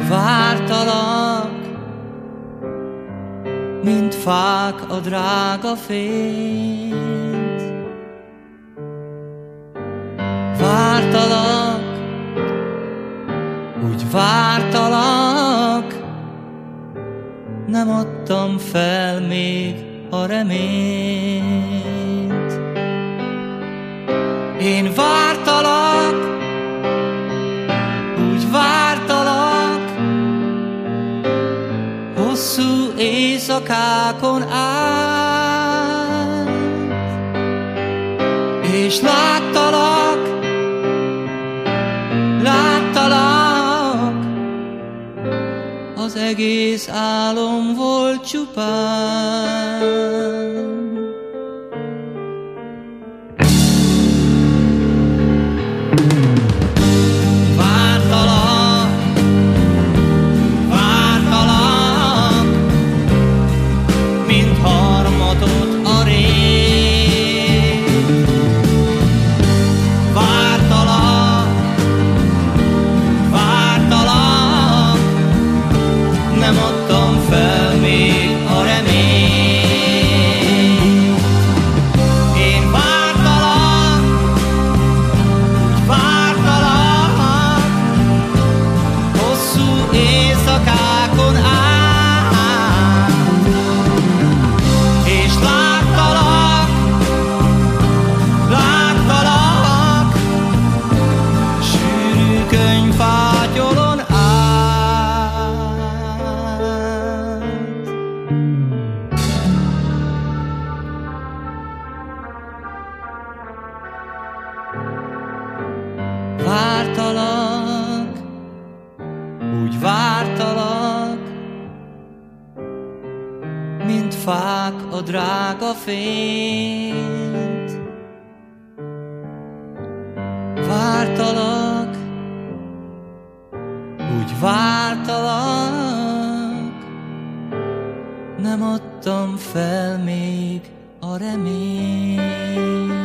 Vártalak, mint fák a drága fényt. Vártalak, úgy vártalak, nem adtam fel még a reményt. Én vártalak, úgy vártalak, hosszú éjszakákon át, és láttalak, az egész álom volt csupán. Nem adtam fel még a reményt. Én vártalak, úgy vártalak, hosszú éjszakákon át, és láttalak, sűrű könyvfátyolon át. Vártalak, úgy vártalak, mint fák a drága fényt. Vártalak, úgy vártalak, nem adtam fel még a reményt.